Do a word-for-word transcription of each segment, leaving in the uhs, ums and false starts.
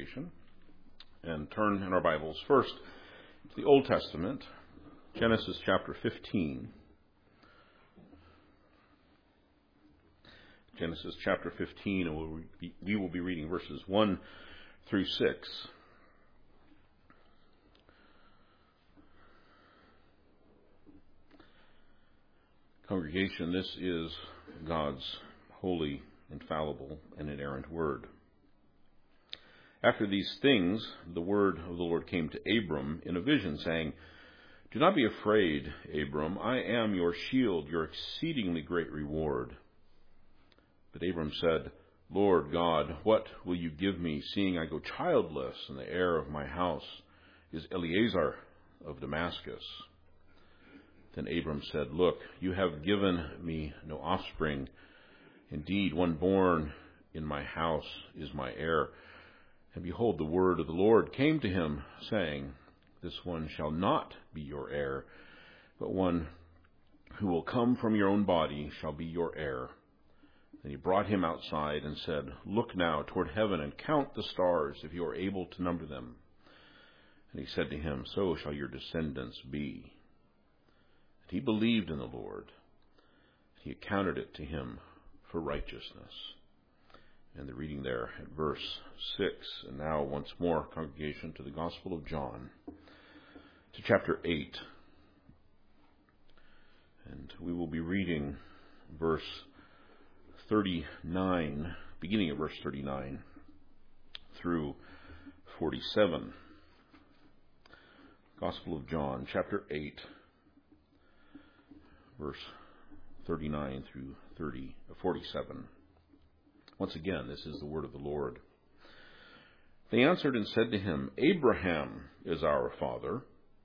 congregation, and turn in our Bibles first to the Old Testament, Genesis chapter fifteen. Genesis chapter fifteen, and we will be reading verses one through six. Congregation, this is God's holy, infallible, and inerrant word. After these things, the word of the Lord came to Abram in a vision, saying, "Do not be afraid, Abram. I am your shield, your exceedingly great reward." But Abram said, "Lord God, what will you give me, seeing I go childless, and the heir of my house is Eliezer of Damascus?" Then Abram said, "Look, you have given me no offspring. Indeed, one born in my house is my heir." And behold, the word of the Lord came to him, saying, "This one shall not be your heir, but one who will come from your own body shall be your heir." Then he brought him outside and said, "Look now toward heaven and count the stars, if you are able to number them." And he said to him, "So shall your descendants be." And he believed in the Lord. He accounted it to him for righteousness. And the reading there at verse six. And now once more, congregation, to the Gospel of John, to chapter eight. And we will be reading verse thirty-nine, beginning at verse thirty-nine through forty-seven. Gospel of John, chapter eight, verse thirty-nine through thirty, forty-seven. Once again, this is the word of the Lord. They answered and said to him, "Abraham is our father."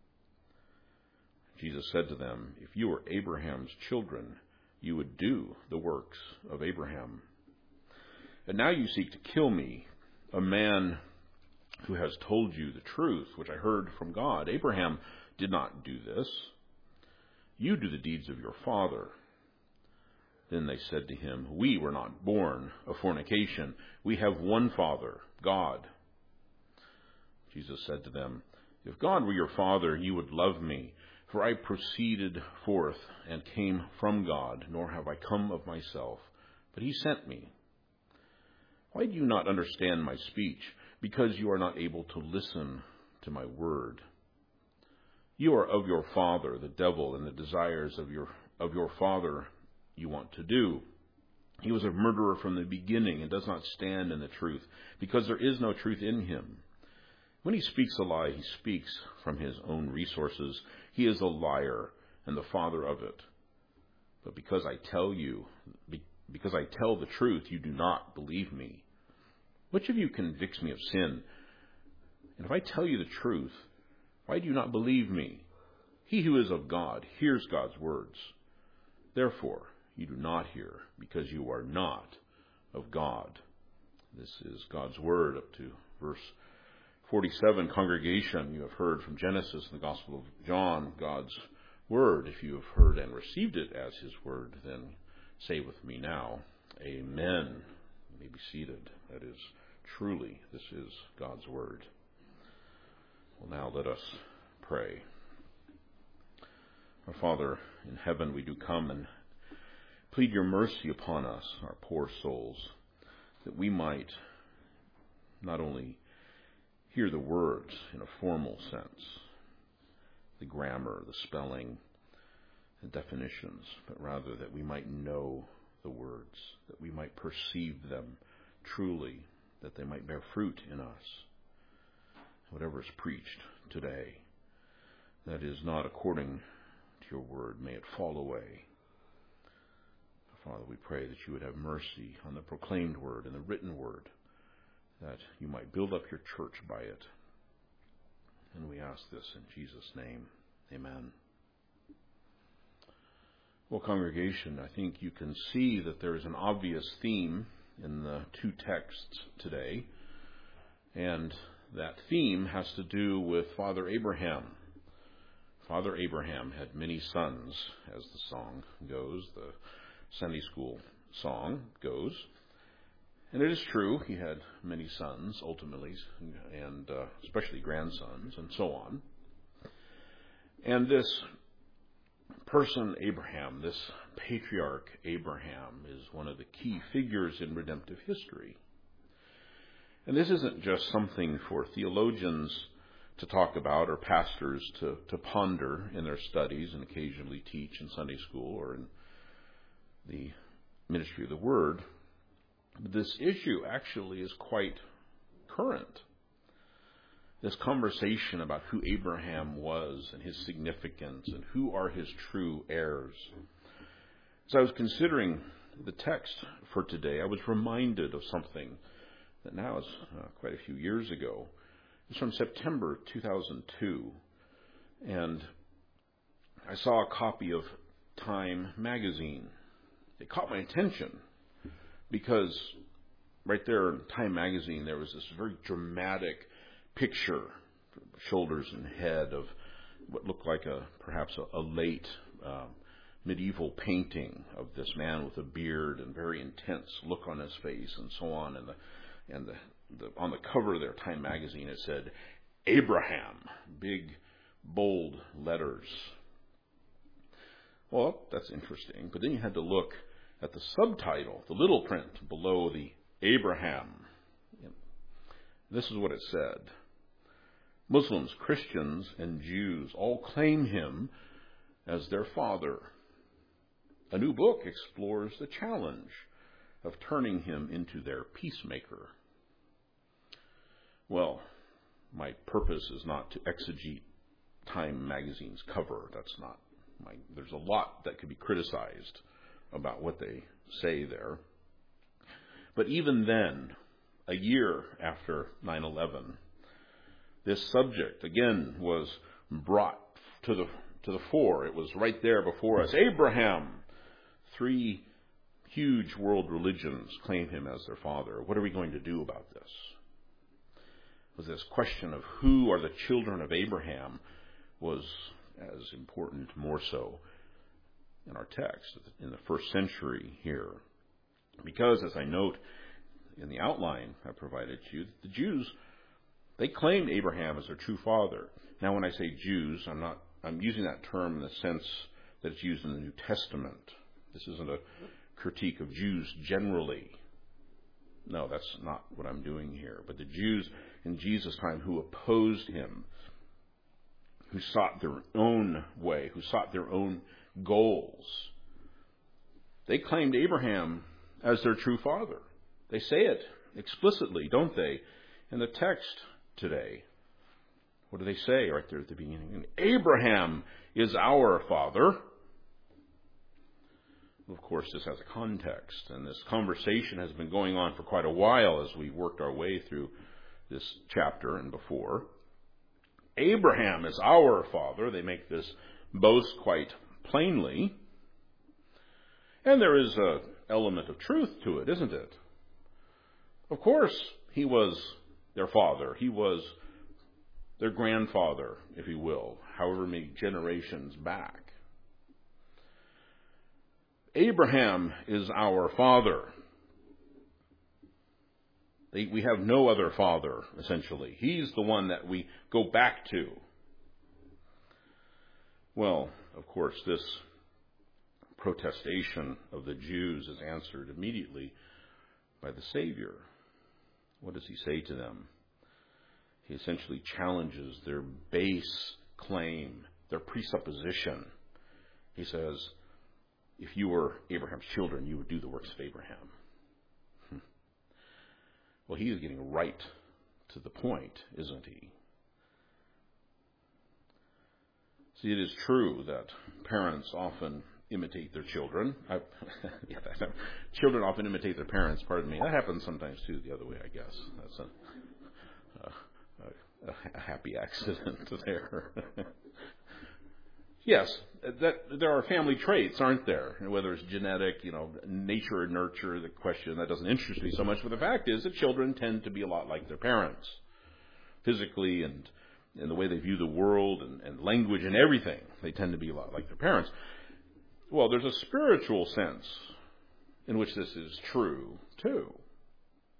Jesus said to them, "If you were Abraham's children, you would do the works of Abraham. And now you seek to kill me, a man who has told you the truth, which I heard from God. Abraham did not do this. You do the deeds of your father." Then they said to him, "We were not born of fornication. We have one Father, God." Jesus said to them, "If God were your Father, you would love me, for I proceeded forth and came from God, nor have I come of myself, but he sent me. Why do you not understand my speech? Because you are not able to listen to my word. You are of your father, the devil, and the desires of your of your father you want to do. He was a murderer from the beginning and does not stand in the truth, because there is no truth in him. When he speaks a lie, he speaks from his own resources. He is a liar and the father of it. But because I tell you, because I tell the truth, you do not believe me. Which of you convicts me of sin? And if I tell you the truth, why do you not believe me? He who is of God hears God's words. Therefore, you do not hear, because you are not of God." This is God's word up to verse forty-seven. Congregation, you have heard from Genesis and the Gospel of John, God's word. If you have heard and received it as his word, then say with me now, Amen. You may be seated. That is truly, this is God's word. Well, now let us pray. Our Father in heaven, we do come and plead your mercy upon us, our poor souls, that we might not only hear the words in a formal sense, the grammar, the spelling, the definitions, but rather that we might know the words, that we might perceive them truly, that they might bear fruit in us. Whatever is preached today that is not according to your word, may it fall away. Father, we pray that you would have mercy on the proclaimed word and the written word, that you might build up your church by it. And we ask this in Jesus' name. Amen. Well, congregation, I think you can see that there is an obvious theme in the two texts today, and that theme has to do with Father Abraham. Father Abraham had many sons, as the song goes, the Sunday school song goes. And it is true, he had many sons, ultimately, and uh, especially grandsons, and so on. And this person, Abraham, this patriarch Abraham, is one of the key figures in redemptive history. And this isn't just something for theologians to talk about or pastors to, to ponder in their studies and occasionally teach in Sunday school or in the ministry of the Word. This issue actually is quite current. This conversation about who Abraham was and his significance and who are his true heirs. As I was considering the text for today, I was reminded of something that now is uh, quite a few years ago. It's from September two thousand two, and I saw a copy of Time magazine. It caught my attention because right there in Time magazine there was this very dramatic picture, shoulders and head, of what looked like a perhaps a, a late uh, medieval painting of this man with a beard and very intense look on his face and so on. And the and the, the on the cover of their Time magazine it said Abraham, big bold letters. Well, that's interesting. But then you had to look at the subtitle, the little print below the Abraham. This is what it said. Muslims, Christians, and Jews all claim him as their father. A new book explores the challenge of turning him into their peacemaker. Well, my purpose is not to exegete Time magazine's cover. That's not my, there's a lot that could be criticized about what they say there. But even then, a year after nine eleven, this subject again was brought to the to the fore. It was right there before us. Abraham. Three huge world religions claim him as their father. What are we going to do about this? Was this question of who are the children of Abraham was as important, more so, in our text in the first century here. Because, as I note in the outline I provided to you, the Jews, they claimed Abraham as their true father. Now, when I say Jews, I'm not, I'm using that term in the sense that it's used in the New Testament. This isn't a critique of Jews generally. No, that's not what I'm doing here. But the Jews in Jesus' time who opposed him, who sought their own way, who sought their own goals, they claimed Abraham as their true father. They say it explicitly, don't they, in the text today. What do they say right there at the beginning? Abraham is our father. Of course, this has a context, and this conversation has been going on for quite a while as we worked our way through this chapter and before. Abraham is our father. They make this boast quite plainly. And there is an element of truth to it, isn't it? Of course, he was their father. He was their grandfather, if you will, however many generations back. Abraham is our father. We have no other father, essentially. He's the one that we go back to. Well, of course, this protestation of the Jews is answered immediately by the Savior. What does he say to them? He essentially challenges their base claim, their presupposition. He says, if you were Abraham's children, you would do the works of Abraham. Hmm. Well, he is getting right to the point, isn't he? See, it is true that parents often imitate their children. I, yeah, children often imitate their parents, pardon me. That happens sometimes, too, the other way, I guess. That's a, a, a happy accident there. Yes, that there are family traits, aren't there? Whether it's genetic, you know, nature or nurture, the question, that doesn't interest me so much. But the fact is that children tend to be a lot like their parents, physically and in the way they view the world and, and language and everything. They tend to be a lot like their parents. Well, there's a spiritual sense in which this is true, too.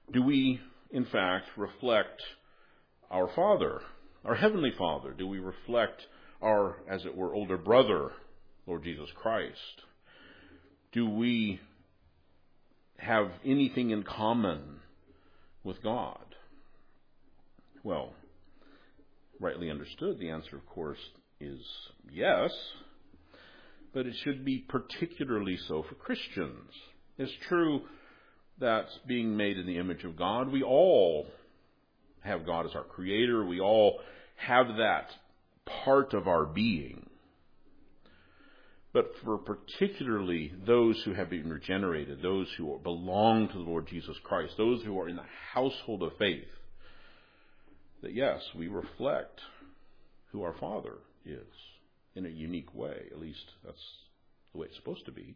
Do we, in fact, reflect our Father, our Heavenly Father? Do we reflect our, as it were, older brother, Lord Jesus Christ? Do we have anything in common with God? Well, rightly understood, the answer, of course, is yes, but it should be particularly so for Christians. It's true that being made in the image of God, we all have God as our Creator. We all have that part of our being. But for particularly those who have been regenerated, those who belong to the Lord Jesus Christ, those who are in the household of faith, that yes, we reflect who our Father is in a unique way. At least that's the way it's supposed to be.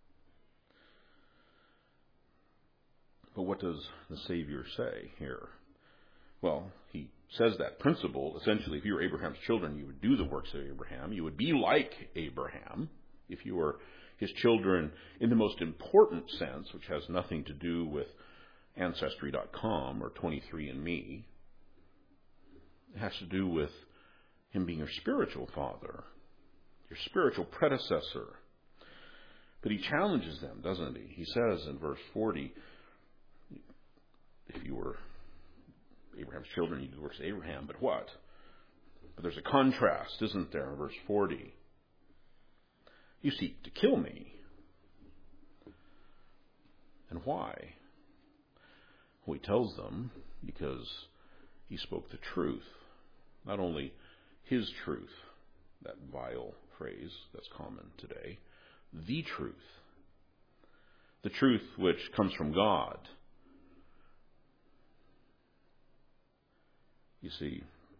But what does the Savior say here? Well, he says that principle. Essentially, if you were Abraham's children, you would do the works of Abraham. You would be like Abraham if you were his children in the most important sense, which has nothing to do with Ancestry dot com or twenty-three and me. It has to do with him being your spiritual father, your spiritual predecessor. But he challenges them, doesn't he? He says in verse forty, if you were Abraham's children, you do the works of Abraham, but what? But there's a contrast, isn't there, in verse forty? You seek to kill me. And why? Well, he tells them because he spoke the truth. Not only his truth, that vile phrase that's common today, the truth. The truth which comes from God. You see,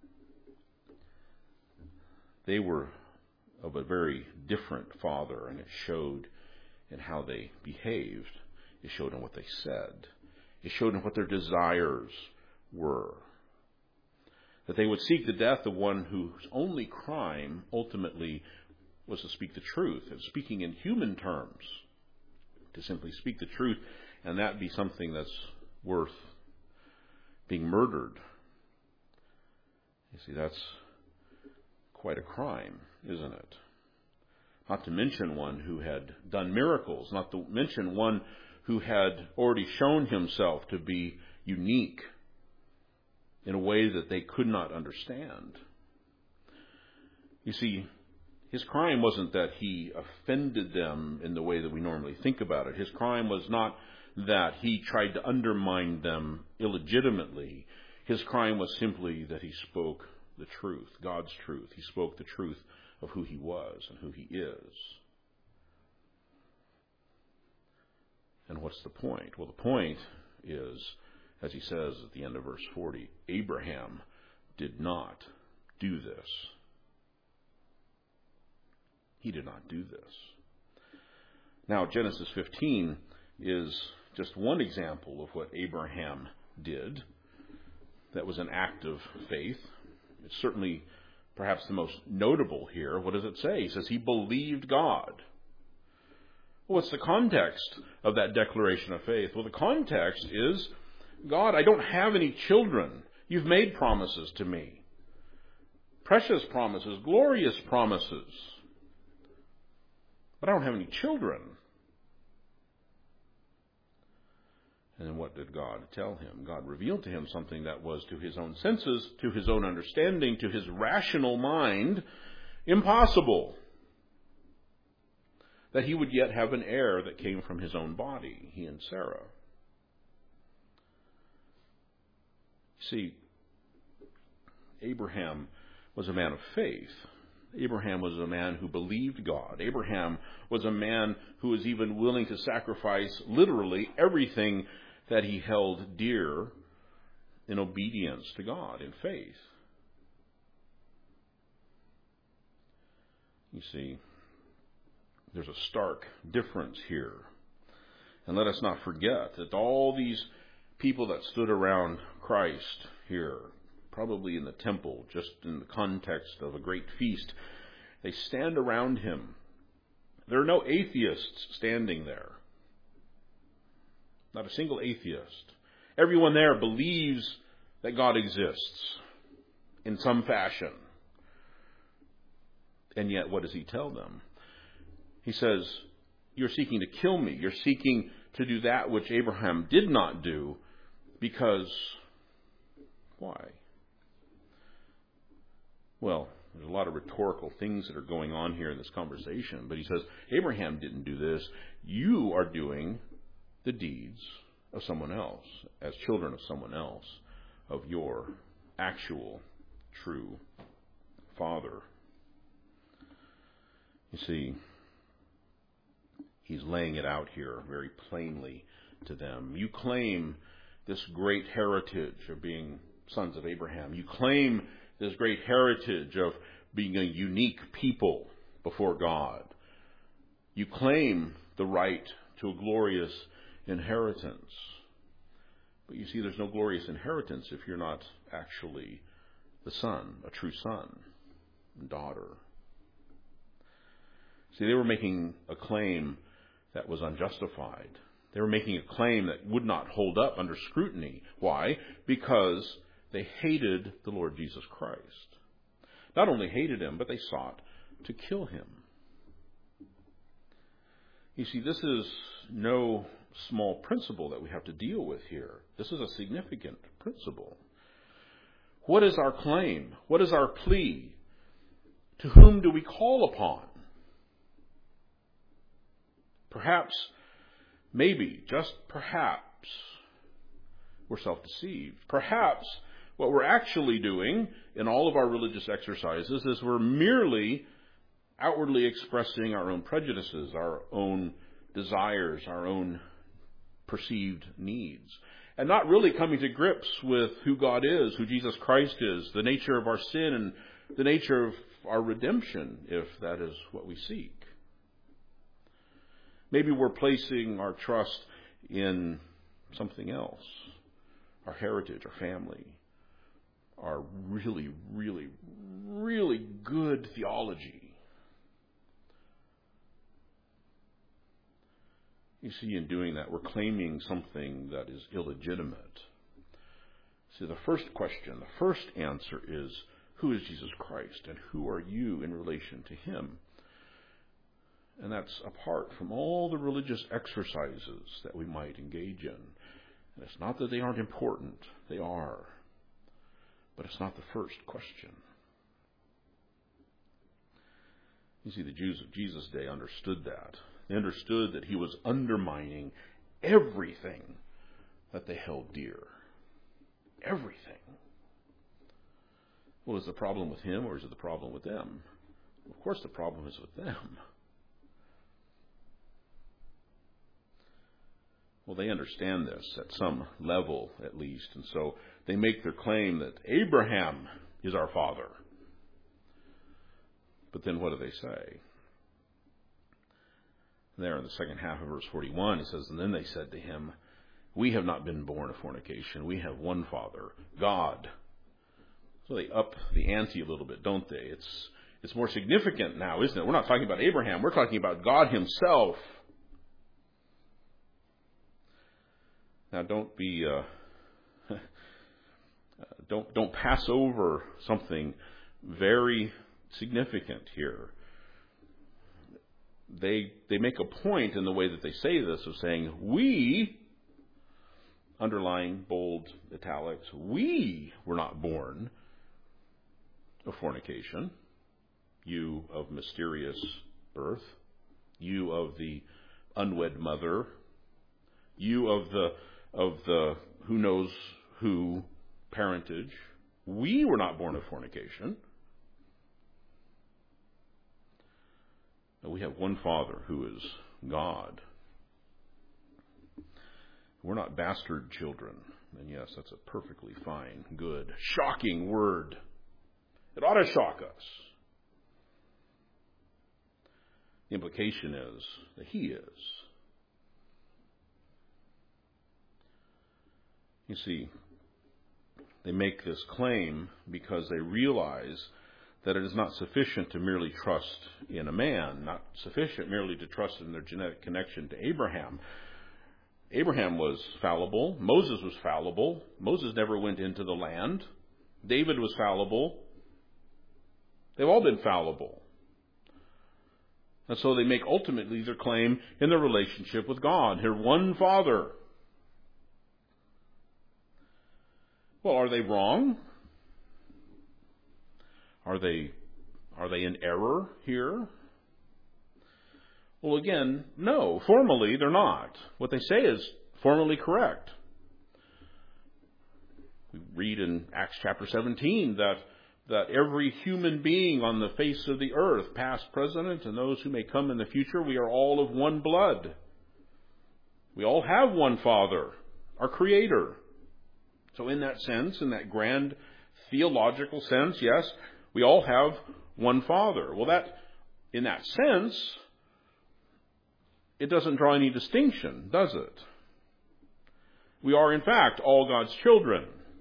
they were of a very different father, and it showed in how they behaved. It showed in what they said. It showed in what their desires were. That they would seek the death of one whose only crime ultimately was to speak the truth, and speaking in human terms, to simply speak the truth, and that be something that's worth being murdered. You see, that's quite a crime, isn't it? Not to mention one who had done miracles, not to mention one who had already shown himself to be unique in a way that they could not understand. You see, his crime wasn't that he offended them in the way that we normally think about it. His crime was not that he tried to undermine them illegitimately. His crime was simply that he spoke the truth, God's truth. He spoke the truth of who he was and who he is. And what's the point? Well, the point is, as he says at the end of verse forty, Abraham did not do this. He did not do this. Now, Genesis fifteen is just one example of what Abraham did. That was an act of faith. It's certainly perhaps the most notable here. What does it say? He says he believed God. Well, what's the context of that declaration of faith? Well, the context is, God, I don't have any children. You've made promises to me. Precious promises, glorious promises. But I don't have any children. And then what did God tell him? God revealed to him something that was to his own senses, to his own understanding, to his rational mind, impossible. That he would yet have an heir that came from his own body, he and Sarah. See, Abraham was a man of faith. Abraham was a man who believed God. Abraham was a man who was even willing to sacrifice literally everything that he held dear in obedience to God, in faith. You see, there's a stark difference here. And let us not forget that all these people that stood around Christ here, probably in the temple, just in the context of a great feast, they stand around him. There are no atheists standing there. Not a single atheist. Everyone there believes that God exists in some fashion. And yet, what does he tell them? He says, you're seeking to kill me. You're seeking to do that which Abraham did not do because, why? Well, there's a lot of rhetorical things that are going on here in this conversation. But he says, Abraham didn't do this. You are doing the deeds of someone else, as children of someone else, of your actual, true father. You see, he's laying it out here very plainly to them. You claim this great heritage of being sons of Abraham. You claim this great heritage of being a unique people before God. You claim the right to a glorious inheritance. But you see, there's no glorious inheritance if you're not actually the son, a true son and daughter. See, they were making a claim that was unjustified. They were making a claim that would not hold up under scrutiny. Why? Because they hated the Lord Jesus Christ. Not only hated him, but they sought to kill him. You see, this is no small principle that we have to deal with here. This is a significant principle. What is our claim? What is our plea? To whom do we call upon? Perhaps, maybe, just perhaps, we're self-deceived. Perhaps what we're actually doing in all of our religious exercises is we're merely outwardly expressing our own prejudices, our own desires, our own perceived needs, and not really coming to grips with who God is, who Jesus Christ is, the nature of our sin and the nature of our redemption, if that is what we seek. Maybe we're placing our trust in something else, our heritage, our family, our really, really, really good theology. You see, in doing that, we're claiming something that is illegitimate. See, the first question, the first answer is, who is Jesus Christ and who are you in relation to him? And that's apart from all the religious exercises that we might engage in. And it's not that they aren't important. They are. But it's not the first question. You see, the Jews of Jesus' day understood that. They understood that he was undermining everything that they held dear. Everything. Well, is the problem with him or is it the problem with them? Of course the problem is with them. Well, they understand this at some level, at least. And so they make their claim that Abraham is our father. But then what do they say? There in the second half of verse forty-one, it says, and then they said to him, we have not been born of fornication. We have one Father, God. So they up the ante a little bit, don't they? It's, it's more significant now, isn't it? We're not talking about Abraham. We're talking about God himself. Now, don't be, uh, don't don't pass over something very significant here. They they make a point in the way that they say this of saying, we, underline, bold, italics, we were not born of fornication, you of mysterious birth, you of the unwed mother, you of the of the who knows who parentage. We were not born of fornication. We have one Father who is God. We're not bastard children. And yes, that's a perfectly fine, good, shocking word. It ought to shock us. The implication is that he is. You see, they make this claim because they realize that it is not sufficient to merely trust in a man, not sufficient merely to trust in their genetic connection to Abraham. Abraham was fallible. Moses was fallible. Moses never went into the land. David was fallible. They've all been fallible. And so they make ultimately their claim in their relationship with God. Here, one Father. Well, are they wrong? Are they, are they in error here? Well, again, no. Formally, they're not. What they say is formally correct. We read in Acts chapter seventeen that, that every human being on the face of the earth, past, present, and those who may come in the future, we are all of one blood. We all have one Father, our Creator. So in that sense, in that grand theological sense, yes, we all have one Father. Well, that, in that sense, it doesn't draw any distinction, does it? We are, in fact, all God's children.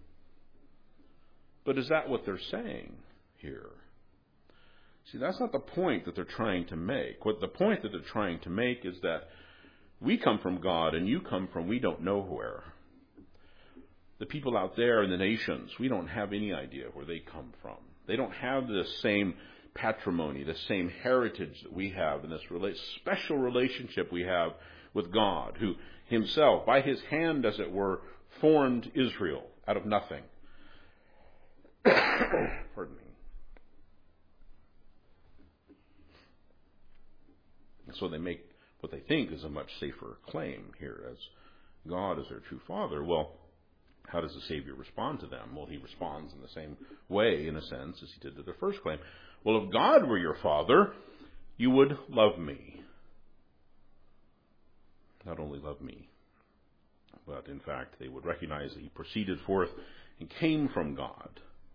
But is that what they're saying here? See, that's not the point that they're trying to make. What the point that they're trying to make is that we come from God and you come from we don't know where. The people out there in the nations, we don't have any idea where they come from. They don't have the same patrimony, the same heritage that we have in this rela- special relationship we have with God, who himself, by his hand, as it were, formed Israel out of nothing. Pardon me. So they make what they think is a much safer claim here as God is their true Father. Well, how does the Savior respond to them? Well, he responds in the same way, in a sense, as he did to the first claim. Well, if God were your Father, you would love me. Not only love me, but in fact, they would recognize that he proceeded forth and came from God.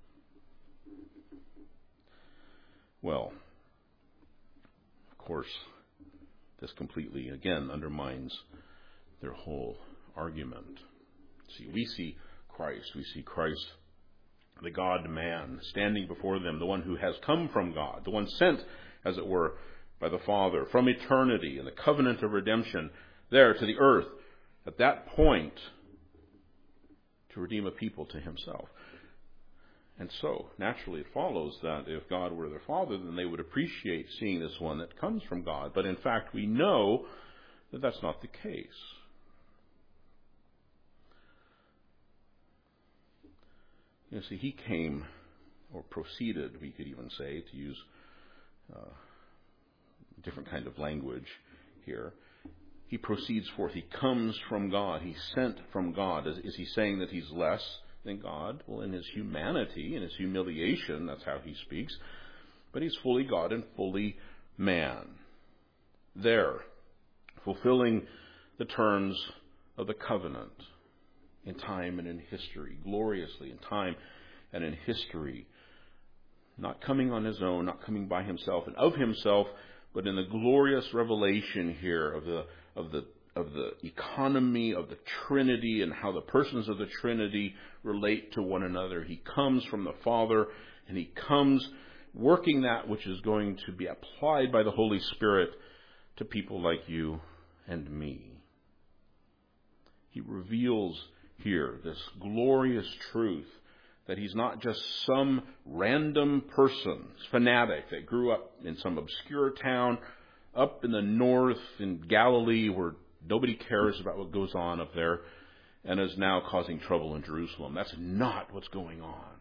Well, of course, this completely, again, undermines their whole argument. See, we see Christ. We see Christ, the God-man, standing before them, the one who has come from God, the one sent, as it were, by the Father from eternity in the covenant of redemption there to the earth at that point to redeem a people to himself. And so, naturally, it follows that if God were their Father, then they would appreciate seeing this one that comes from God. But in fact, we know that that's not the case. You see, he came, or proceeded, we could even say, to use uh, a different kind of language here. He proceeds forth. He comes from God. He's sent from God. Is, is he saying that he's less than God? Well, in his humanity, in his humiliation, that's how he speaks. But he's fully God and fully man. There, fulfilling the terms of the covenant in time and in history, gloriously in time and in history. Not coming on his own, not coming by himself and of himself, but in the glorious revelation here of the of the of the economy of the Trinity and how the persons of the Trinity relate to one another. He comes from the Father, and he comes working that which is going to be applied by the Holy Spirit to people like you and me. He reveals here this glorious truth that he's not just some random person, fanatic that grew up in some obscure town up in the north in Galilee where nobody cares about what goes on up there and is now causing trouble in Jerusalem. That's not what's going on.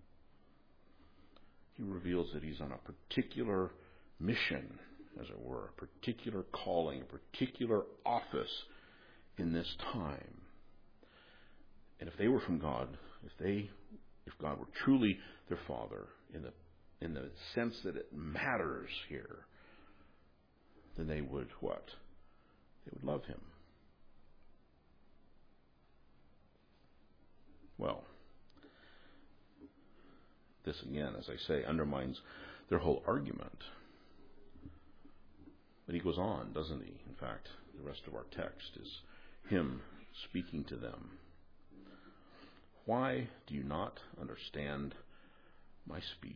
He reveals that he's on a particular mission, as it were, a particular calling, a particular office in this time. And if they were from God, if they, if God were truly their Father, in the in the sense that it matters here, then they would what? They would love him. Well, this again, as I say, undermines their whole argument. But he goes on, doesn't he? In fact, the rest of our text is him speaking to them. Why do you not understand my speech?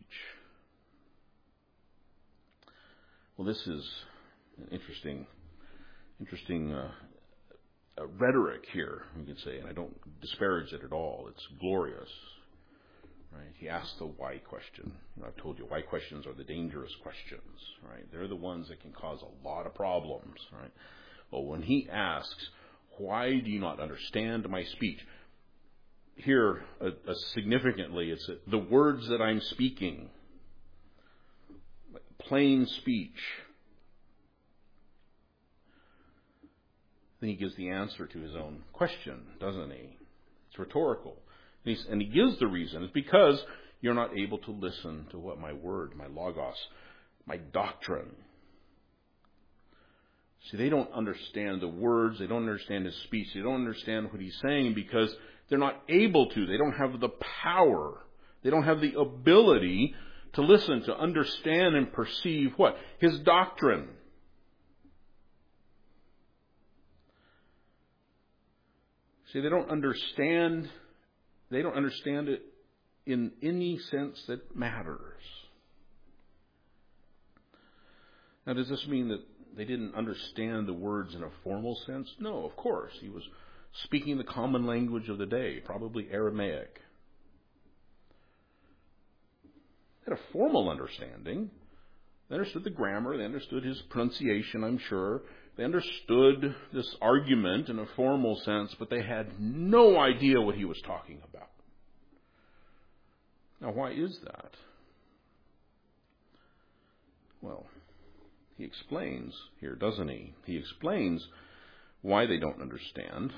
Well, this is an interesting, interesting uh, uh, rhetoric here, you could say, and I don't disparage it at all. It's glorious. Right? He asks the why question. You know, I've told you, why questions are the dangerous questions. Right? They're the ones that can cause a lot of problems. Right? Well, when he asks, why do you not understand my speech? Here, uh, uh, significantly, it's uh, the words that I'm speaking. Plain speech. Then he gives the answer to his own question, doesn't he? It's rhetorical. And, he's, and he gives the reason. It's because you're not able to listen to what my word, my logos, my doctrine. See, they don't understand the words. They don't understand his speech. They don't understand what he's saying because they're not able to. They don't have the power. They don't have the ability to listen, to understand and perceive what? His doctrine. See, they don't understand, they don't understand it in any sense that matters. Now, does this mean that they didn't understand the words in a formal sense? No, of course. He was speaking the common language of the day, probably Aramaic. They had a formal understanding. They understood the grammar. They understood his pronunciation, I'm sure. They understood this argument in a formal sense, but they had no idea what he was talking about. Now, why is that? Well, he explains here, doesn't he? He explains why they don't understand.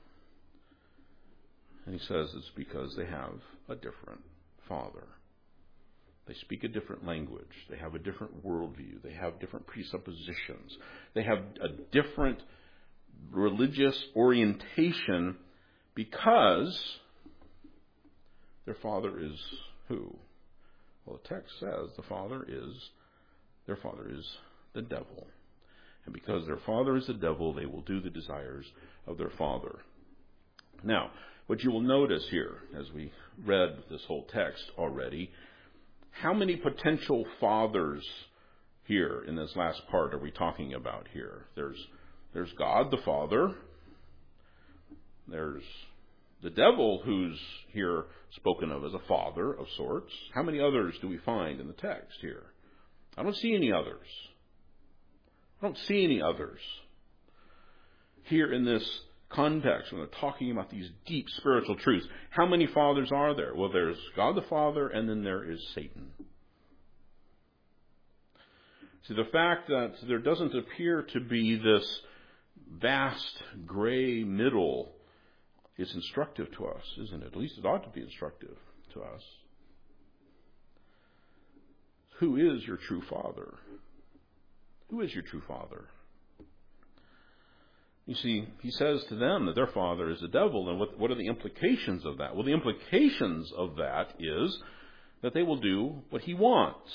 And he says it's because they have a different father. They speak a different language. They have a different worldview. They have different presuppositions. They have a different religious orientation because their father is who? Well, the text says the father is, their father is the devil. And because their father is the devil, they will do the desires of their father. Now, what you will notice here, as we read this whole text already, how many potential fathers here in this last part are we talking about here? There's, there's God the Father. There's the devil who's here spoken of as a father of sorts. How many others do we find in the text here? I don't see any others. I don't see any others. Here in this context, when they're talking about these deep spiritual truths, how many fathers are there? Well, there's God the Father, and then there is Satan. See, the fact that there doesn't appear to be this vast gray middle is instructive to us, isn't it? At least it ought to be instructive to us. Who is your true father? Who is your true father? You see, he says to them that their father is the devil, and what, what are the implications of that? Well, the implications of that is that they will do what he wants.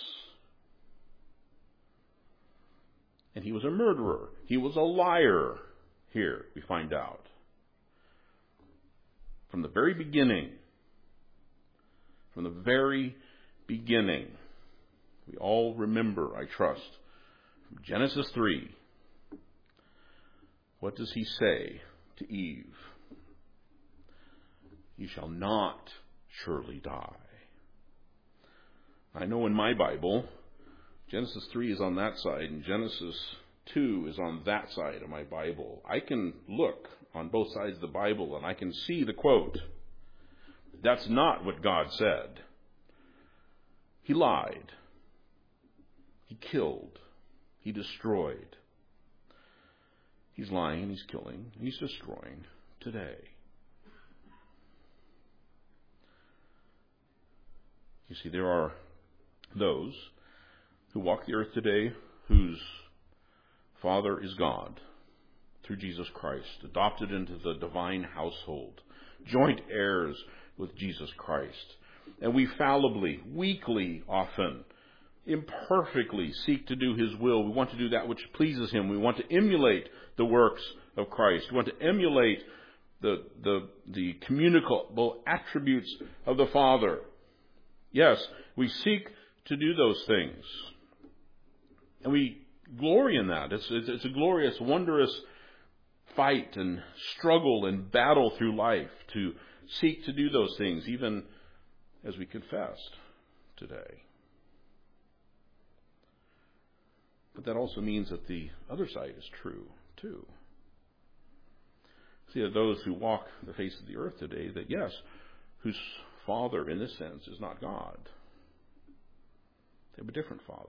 And he was a murderer. He was a liar here, we find out. From the very beginning, from the very beginning, we all remember, I trust, from Genesis three, what does he say to Eve? You shall not surely die. I know in my Bible, Genesis three is on that side and Genesis two is on that side of my Bible. I can look on both sides of the Bible and I can see the quote. That's not what God said. He lied. He killed. He destroyed. He's lying and he's killing and he's destroying today. You see, there are those who walk the earth today whose father is God through Jesus Christ, adopted into the divine household, joint heirs with Jesus Christ. And we fallibly, weakly often, imperfectly seek to do his will. We want to do that which pleases him. We want to emulate the works of Christ. We want to emulate the, the, the communicable attributes of the Father. Yes, we seek to do those things. And we glory in that. It's, it's, it's a glorious, wondrous fight and struggle and battle through life, to seek to do those things, even as we confessed today. But that also means that the other side is true, too. See, that those who walk the face of the earth today, that yes, whose father, in this sense, is not God. They have a different father.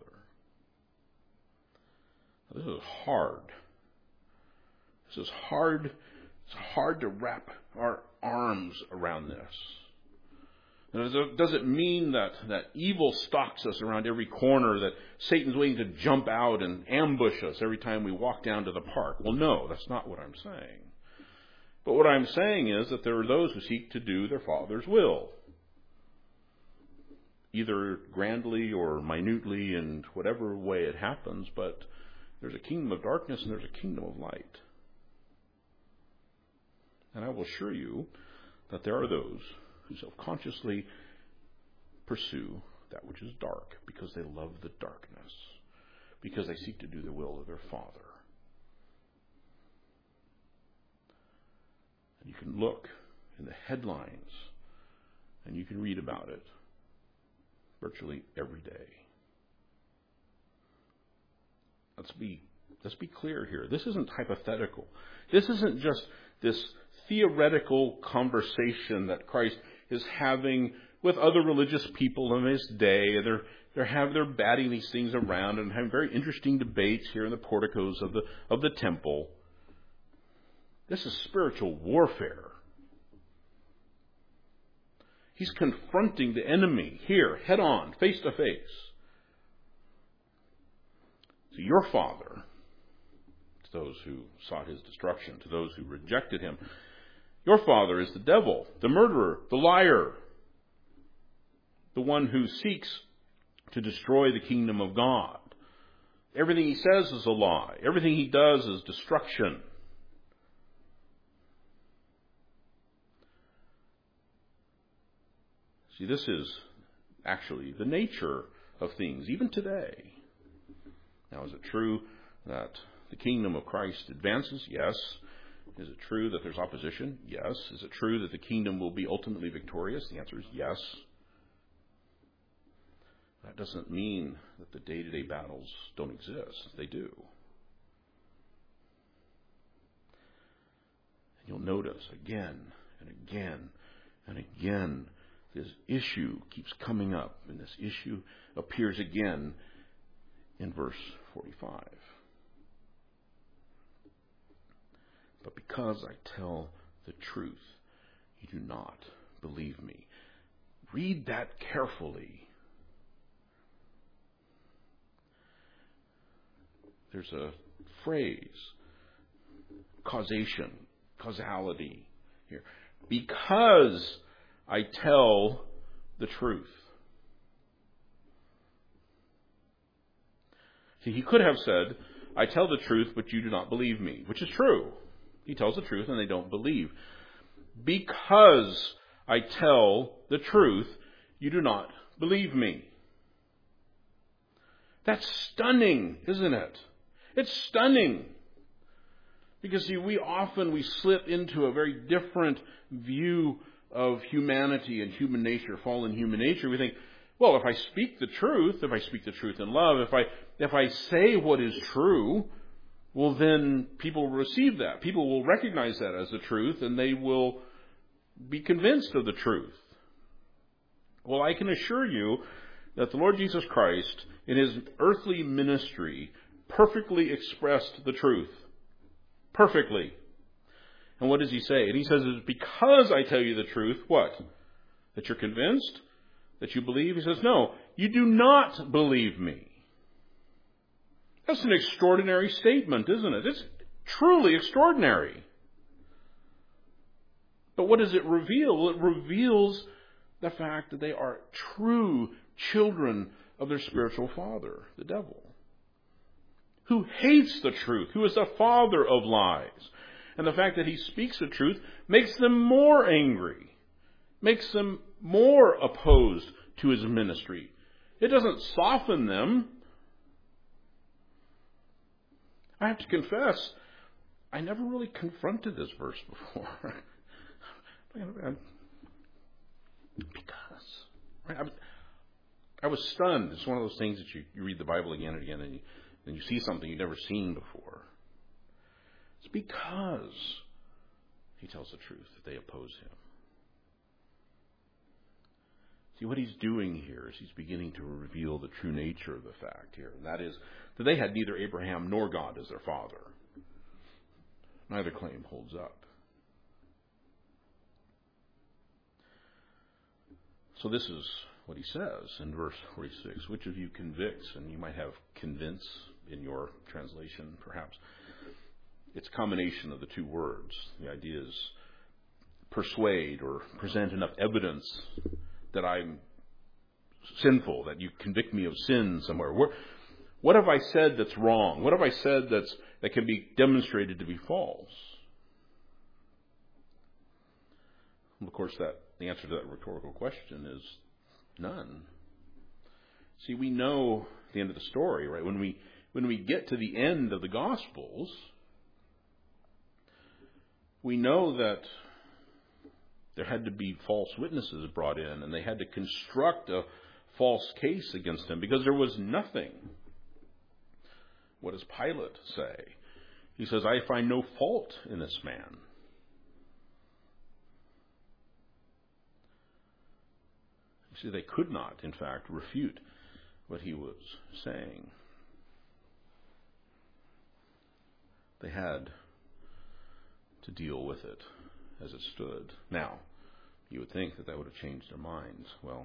Now, this is hard. This is hard. It's hard to wrap our arms around this. And does it mean that, that evil stalks us around every corner, that Satan's waiting to jump out and ambush us every time we walk down to the park? Well, no, that's not what I'm saying. But what I'm saying is that there are those who seek to do their Father's will, either grandly or minutely in whatever way it happens, but there's a kingdom of darkness and there's a kingdom of light. And I will assure you that there are those who self-consciously pursue that which is dark because they love the darkness, because they seek to do the will of their Father. And you can look in the headlines and you can read about it virtually every day. Let's be, let's be clear here. This isn't hypothetical. This isn't just this theoretical conversation that Christ is having with other religious people in his day. They're they're have they're batting these things around and having very interesting debates here in the porticos of the of the temple. This is spiritual warfare. He's confronting the enemy here, head on, face to face. So your Father, to those who sought his destruction, to those who rejected him, your father is the devil, the murderer, the liar, the one who seeks to destroy the kingdom of God. Everything he says is a lie. Everything he does is destruction. See, this is actually the nature of things, even today. Now, is it true that the kingdom of Christ advances? Yes. Is it true that there's opposition? Yes. Is it true that the kingdom will be ultimately victorious? The answer is yes. That doesn't mean that the day-to-day battles don't exist. They do. And you'll notice again and again and again this issue keeps coming up, and this issue appears again in verse forty-five. But because I tell the truth, you do not believe me. Read that carefully. There's a phrase, causation, causality here. Because I tell the truth. See, he could have said, I tell the truth, but you do not believe me, which is true. He tells the truth and they don't believe. Because I tell the truth, you do not believe me. That's stunning, isn't it? It's stunning. Because see, we often, we slip into a very different view of humanity and human nature, fallen human nature. We think, well, if I speak the truth, if I speak the truth in love, if I, if I say what is true, well, then people will receive that. People will recognize that as the truth, and they will be convinced of the truth. Well, I can assure you that the Lord Jesus Christ, in his earthly ministry, perfectly expressed the truth. Perfectly. And what does he say? And he says, because I tell you the truth, what? That you're convinced? That you believe? He says, no, you do not believe me. That's an extraordinary statement, isn't it? It's truly extraordinary. But what does it reveal? Well, it reveals the fact that they are true children of their spiritual father, the devil, who hates the truth, who is the father of lies. And the fact that he speaks the truth makes them more angry, makes them more opposed to his ministry. It doesn't soften them. I have to confess, I never really confronted this verse before. Because, right? I was, I was stunned. It's one of those things that you, you read the Bible again and again, and you, and you see something you've never seen before. It's because he tells the truth that they oppose him. See, what he's doing here is he's beginning to reveal the true nature of the fact here. And that is that they had neither Abraham nor God as their father. Neither claim holds up. So this is what he says in verse forty-six. Which of you convicts? And you might have convince in your translation, perhaps. It's a combination of the two words. The idea is persuade or present enough evidence that I'm sinful, that you convict me of sin somewhere. What, what have I said that's wrong? What have I said that's that can be demonstrated to be false? Well, of course, that the answer to that rhetorical question is none. See, we know the end of the story, right? When we when we get to the end of the Gospels, we know that there had to be false witnesses brought in, and they had to construct a false case against him because there was nothing. What does Pilate say? He says, I find no fault in this man. You see, they could not, in fact, refute what he was saying. They had to deal with it as it stood. Now, you would think that that would have changed their minds. Well,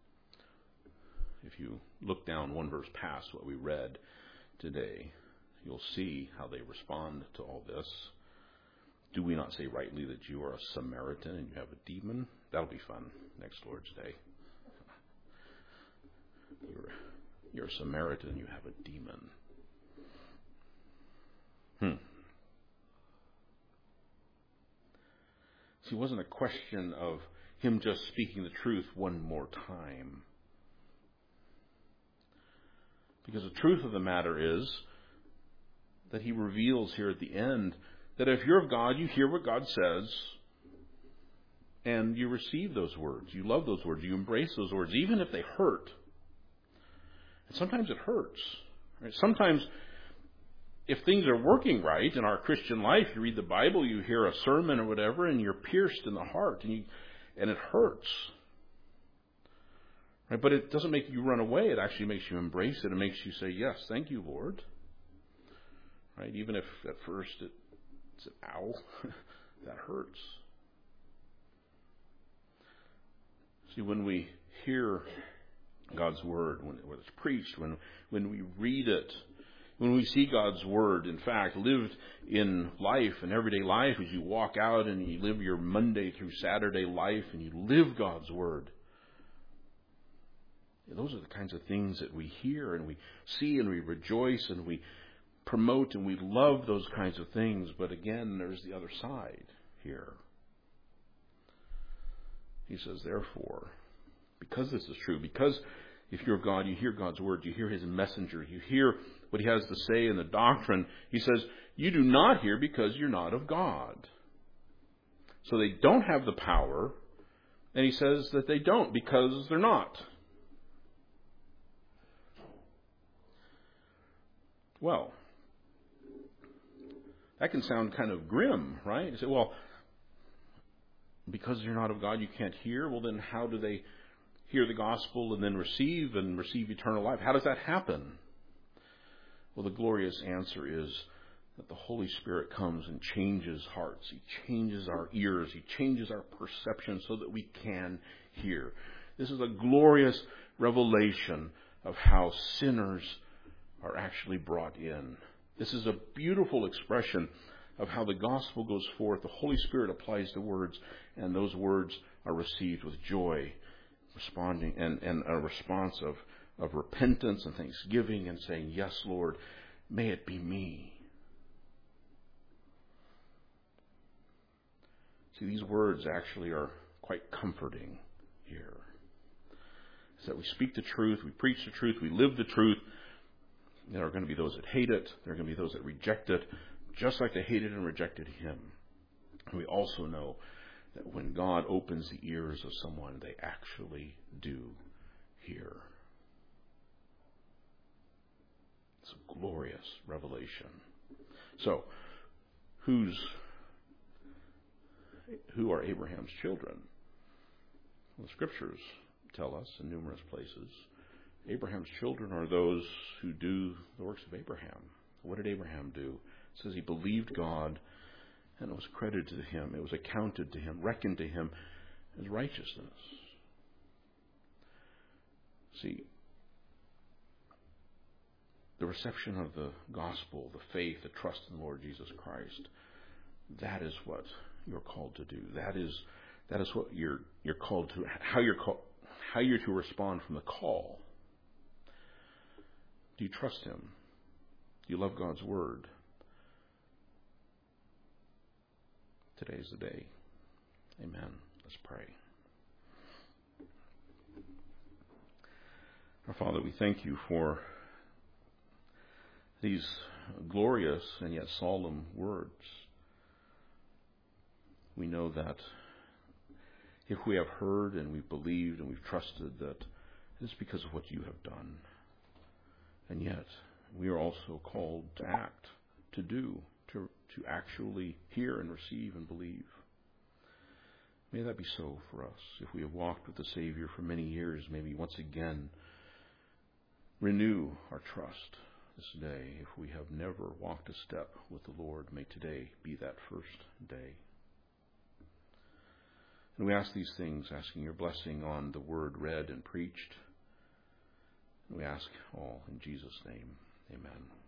if you look down one verse past what we read today, you'll see how they respond to all this. Do we not say rightly that you are a Samaritan and you have a demon? That'll be fun next Lord's Day. You're, you're a Samaritan, you have a demon. Hmm. See, it wasn't a question of him just speaking the truth one more time. Because the truth of the matter is that he reveals here at the end that if you're of God, you hear what God says and you receive those words. You love those words. You embrace those words, even if they hurt. And sometimes it hurts. Right? Sometimes if things are working right in our Christian life, you read the Bible, you hear a sermon or whatever, and you're pierced in the heart, and you, and it hurts. Right? But it doesn't make you run away. It actually makes you embrace it. It makes you say, yes, thank you, Lord. Right? Even if at first it, it's an ow, that hurts. See, when we hear God's Word, when, when it's preached, when, when we read it, when we see God's Word, in fact, lived in life, in everyday life, as you walk out and you live your Monday through Saturday life and you live God's Word, those are the kinds of things that we hear and we see and we rejoice and we promote and we love those kinds of things. But again, there's the other side here. He says, therefore, because this is true, because if you're of God, you hear God's Word, you hear His messenger, you hear what He has to say in the doctrine, He says, you do not hear because you're not of God. So they don't have the power, and He says that they don't because they're not. Well, that can sound kind of grim, right? You say, well, because you're not of God, you can't hear. Well, then how do they hear the gospel and then receive and receive eternal life? How does that happen? Well, the glorious answer is that the Holy Spirit comes and changes hearts. He changes our ears. He changes our perception so that we can hear. This is a glorious revelation of how sinners are actually brought in. This is a beautiful expression of how the gospel goes forth. The Holy Spirit applies the words, and those words are received with joy, responding and, and a response of, of repentance and thanksgiving and saying, yes, Lord, may it be me. See, these words actually are quite comforting here. It's that we speak the truth, we preach the truth, we live the truth. There are going to be those that hate it. There are going to be those that reject it. just like they hated and rejected him. We also know that when God opens the ears of someone, they actually do hear. It's a glorious revelation. So, who's who are Abraham's children? Well, the scriptures tell us in numerous places, Abraham's children are those who do the works of Abraham. What did Abraham do? It says he believed God, and it was credited to him. It was accounted to him, reckoned to him as righteousness. See, the reception of the gospel, the faith, the trust in the Lord Jesus Christ, that is what you're called to do. That is that is what you're you're called to. How you're called, how you're to respond from the call. Do you trust Him? Do you love God's word? Today is the day. Amen. Let's pray. Our Father, we thank you for these glorious and yet solemn words. We know that if we have heard and we've believed and we've trusted, that it's because of what you have done. And yet, we are also called to act, to do, to, to actually hear and receive and believe. May that be so for us. If we have walked with the Savior for many years, maybe once again renew our trust this day. If we have never walked a step with the Lord, may today be that first day. And we ask these things, asking your blessing on the word read and preached. And we ask all in Jesus' name. Amen.